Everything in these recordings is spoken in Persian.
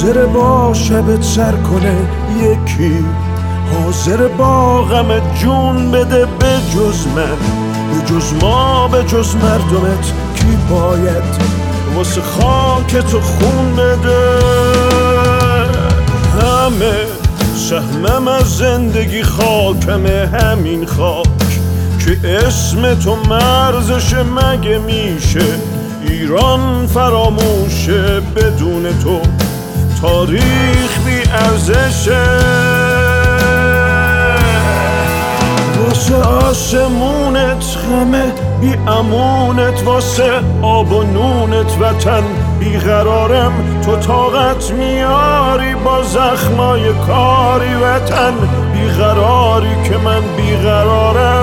حاضر با شبت سر کنه یکی، حاضر با غم جون بده به جز من، به جز ما، به جز مردمت کی باید واسه خاک تو خون بده؟ همه سهمم از زندگی خاکمه، همین خاک که اسم تو مرزش مگه میشه ایران فراموشه؟ بدون تو تاریخ بی ارزشه. واسه آسمونت غمه بی امونت، واسه آب و نونت وطن بیقرارم. تو طاقت میاری با زخمای کاری وطن بیقراری که من بیقرارم.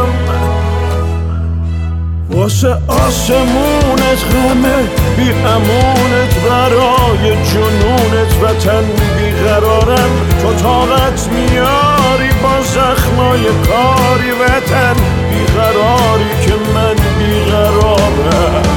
واسه آسمونت غمه بی امونت، برای جنونت وطن بیقرارم. تو طاقت میاری با زخمای کاری وطن بیقراری که من بیقرارم.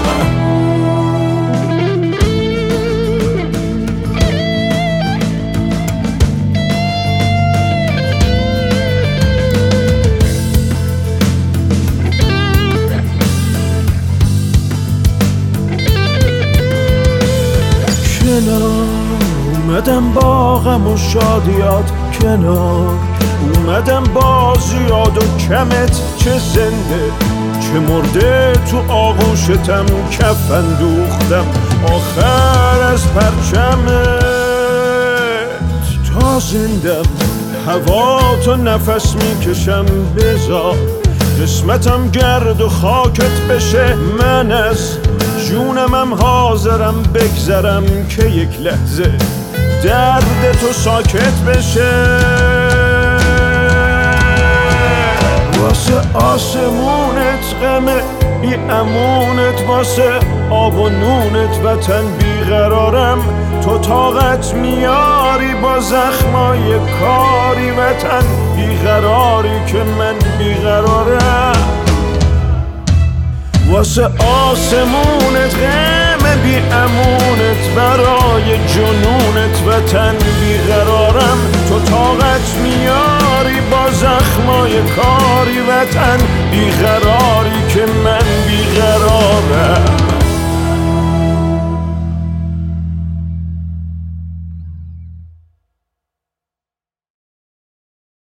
اومدم با غم و شادیات کنار، اومدم با زیاد و کمت، چه زنده چه مرده تو آغوشتم کفن دوختم آخر از پرچمت. تا زندم هوا تو نفس میکشم، بذار قسمتم گرد و خاکت بشه. من از جونمم حاضرم بگذرم که یک لحظه درد تو ساکت بشه. واسه آسمونت غمه بی امونت، واسه آب و نونت وطن بیقرارم. تو طاقت میاری با زخمای کاری وطن بیقراری که من بیقرارم. واسه آسمونت غم بی امونت، برای جنونت وطن بیقرارم. تو طاقت میاری با زخمای کاری وطن بیقراری که من